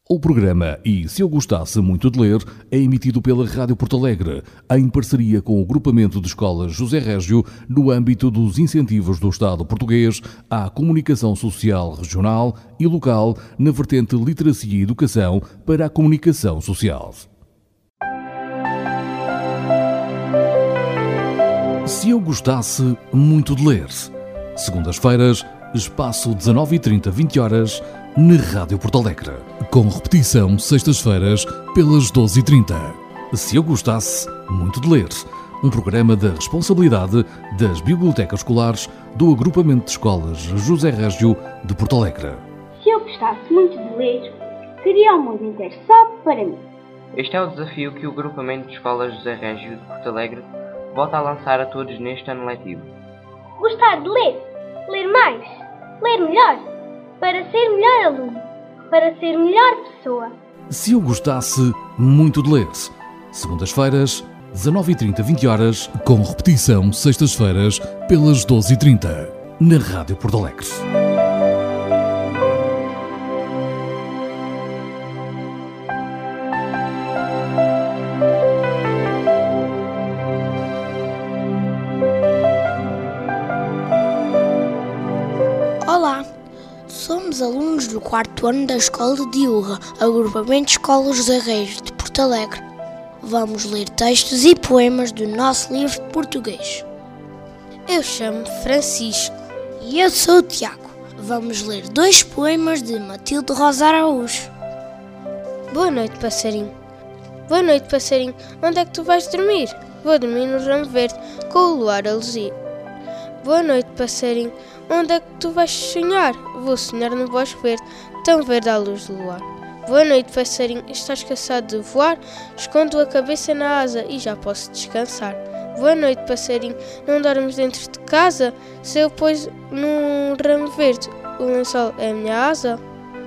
O programa E Se Eu Gostasse Muito de Ler é emitido pela Rádio Porto Alegre, em parceria com o Grupamento de Escolas José Régio, no âmbito dos incentivos do Estado português à comunicação social regional e local na vertente Literacia e Educação para a comunicação social. Se eu gostasse muito de ler. Segundas-feiras, espaço 19h30, 20h, na Rádio Porto Alegre. Com repetição, sextas-feiras, pelas 12h30. Se eu gostasse muito de ler. Um programa da responsabilidade das bibliotecas escolares do Agrupamento de Escolas José Régio de Porto Alegre. Se eu gostasse muito de ler, queria o mundo inteiro só para mim. Este é o desafio que o Agrupamento de Escolas José Régio de Porto Alegre volta a lançar a todos neste ano letivo. Gostar de ler, ler mais, ler melhor, para ser melhor aluno, para ser melhor pessoa. Se eu gostasse muito de ler. Segundas-feiras, 19h30, 20h, com repetição, sextas-feiras, pelas 12h30, na Rádio Porto Alegre. Olá, somos alunos do 4º ano da Escola de Urra, Agrupamento de Escolas José Régio de Porto Alegre. Vamos ler textos e poemas do nosso livro de português. Eu chamo-me Francisco. E eu sou o Tiago. Vamos ler 2 poemas de Matilde Rosa Araújo. Boa noite, passarinho. Boa noite, passarinho. Onde é que tu vais dormir? Vou dormir no ramo verde, com o luar a luzir. Boa noite, passarinho. Onde é que tu vais sonhar? Vou sonhar no bosque verde, tão verde à luz do luar. Boa noite, passarinho. Estás cansado de voar? Escondo a cabeça na asa e já posso descansar. Boa noite, passarinho. Não dormes dentro de casa? Se eu pôs num ramo verde, o lençol é a minha asa?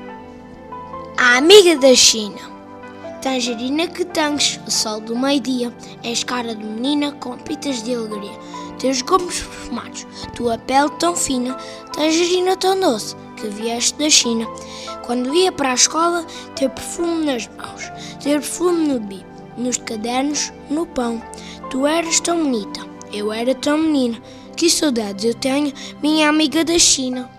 A amiga da China. Tangerina que tens, o sol do meio-dia, és cara de menina com pitas de alegria. Teus gomos perfumados, tua pele tão fina, tangerina tão doce, que vieste da China. Quando ia para a escola, teu perfume nas mãos, teu perfume no bico, nos cadernos, no pão. Tu eras tão bonita, eu era tão menina, que saudades eu tenho, minha amiga da China.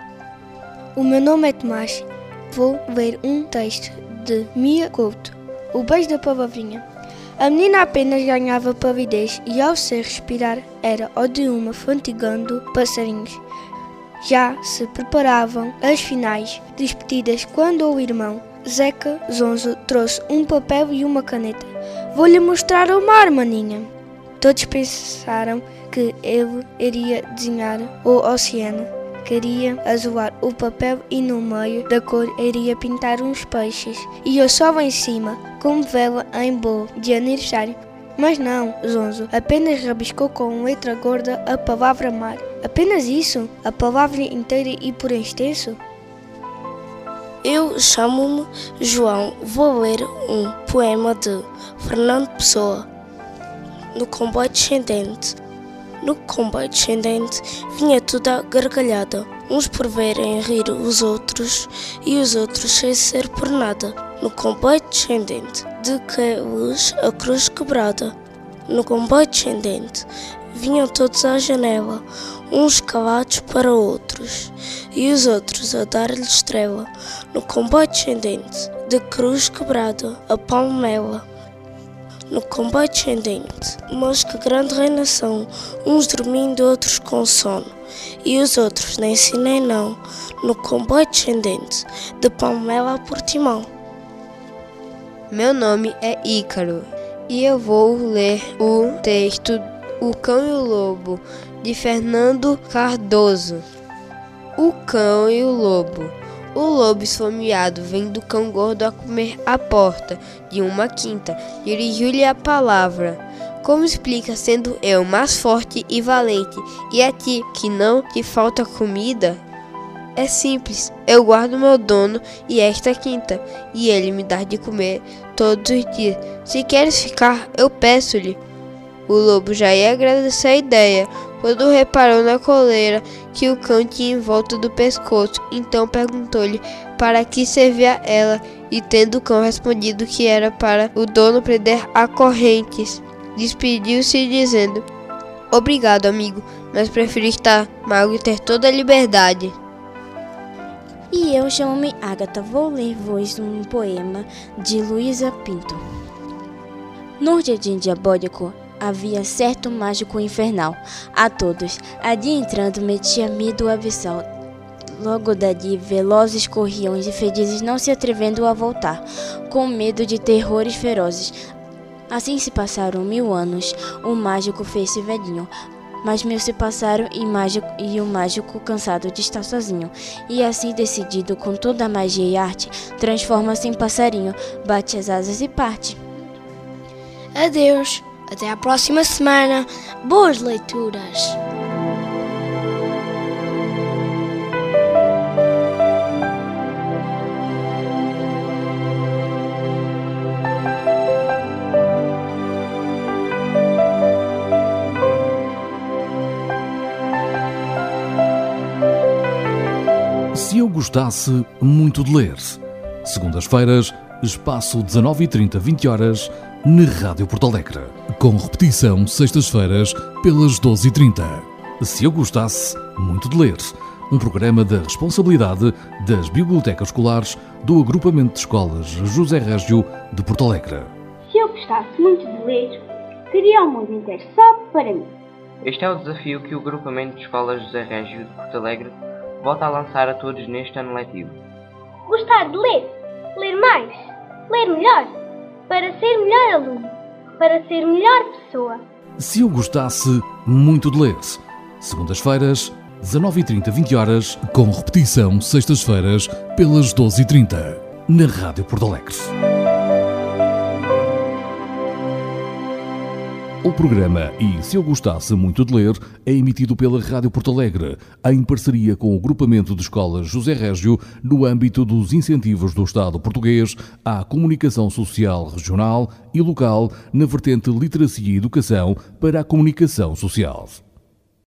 O meu nome é Tomás. Vou ler um texto de Mia Couto, O Beijo da Palavrinha. A menina apenas ganhava palidez e ao se respirar era o de uma fantigando passarinhos. Já se preparavam as finais despedidas quando o irmão Zeca Zonzo trouxe um papel e uma caneta. Vou-lhe mostrar o mar, maninha. Todos pensaram que ele iria desenhar o oceano. Queria azular o papel e no meio da cor iria pintar uns peixes. E eu só lá em cima, como vela em bolo de aniversário. Mas não, Zonzo apenas rabiscou com letra gorda a palavra mar. Apenas isso? A palavra inteira e por extenso? Eu chamo-me João. Vou ler um poema de Fernando Pessoa. No comboio descendente. No comboio descendente vinha tudo à gargalhada, uns por verem rir os outros e os outros sem ser por nada. No comboio descendente, de que luz a cruz quebrada. No comboio descendente vinham todos à janela, uns calados para outros e os outros a dar-lhe estrela. No comboio descendente, de cruz quebrada, a palmela. No comboio descendente, mas que grande reinação, uns dormindo, outros com sono, e os outros nem sim nem não, no comboio descendente, de Palmela a Portimão. Meu nome é Ícaro, e eu vou ler o texto O Cão e o Lobo, de Fernando Cardoso. O cão e o lobo. O lobo esfomeado vem do cão gordo a comer à porta de uma quinta. Dirigiu-lhe a palavra. Como explica sendo eu mais forte e valente, e a ti que não te falta comida? É simples, eu guardo meu dono e esta quinta, e ele me dá de comer todos os dias. Se queres ficar, eu peço-lhe. O lobo já ia agradecer a ideia, quando reparou na coleira que o cão tinha em volta do pescoço. Então perguntou-lhe: para que servia ela, e tendo o cão respondido que era para o dono prender a correntes, despediu-se dizendo: obrigado, amigo, mas prefiro estar mago e ter toda a liberdade. E eu chamo-me Ágata, vou ler-vos um poema de Luísa Pinto. No jardim diabólico havia certo mágico infernal. A todos, ali entrando, metia medo abissal. Logo dali, velozes corriam e felizes, não se atrevendo a voltar, com medo de terrores ferozes. Assim se passaram 1000 anos, o mágico fez-se velhinho. Mas 1000 se passaram e o mágico, cansado de estar sozinho, e assim decidido com toda a magia e arte, transforma-se em passarinho, bate as asas e parte. Adeus, até a próxima semana. Boas leituras! Se eu gostasse muito de ler. Segundas-feiras, espaço 19h30, 20h, na Rádio Porto Alegre. Com repetição, sextas-feiras, pelas 12h30. Se eu gostasse muito de ler. Um programa da responsabilidade das bibliotecas escolares do Agrupamento de Escolas José Régio de Porto Alegre. Se eu gostasse muito de ler, queria o mundo inteiro só para mim. Este é o desafio que o Agrupamento de Escolas José Régio de Porto Alegre volta a lançar a todos neste ano letivo. Gostar de ler, ler mais, ler melhor, para ser melhor aluno, para ser melhor pessoa. Se eu gostasse muito de ler. Segundas-feiras, 19h30, 20h, com repetição, sextas-feiras, pelas 12h30, na Rádio Porto Alegre. O programa E Se Eu Gostasse Muito de Ler é emitido pela Rádio Porto Alegre, em parceria com o Agrupamento de Escolas José Régio, no âmbito dos incentivos do Estado português à comunicação social regional e local na vertente Literacia e Educação para a comunicação social.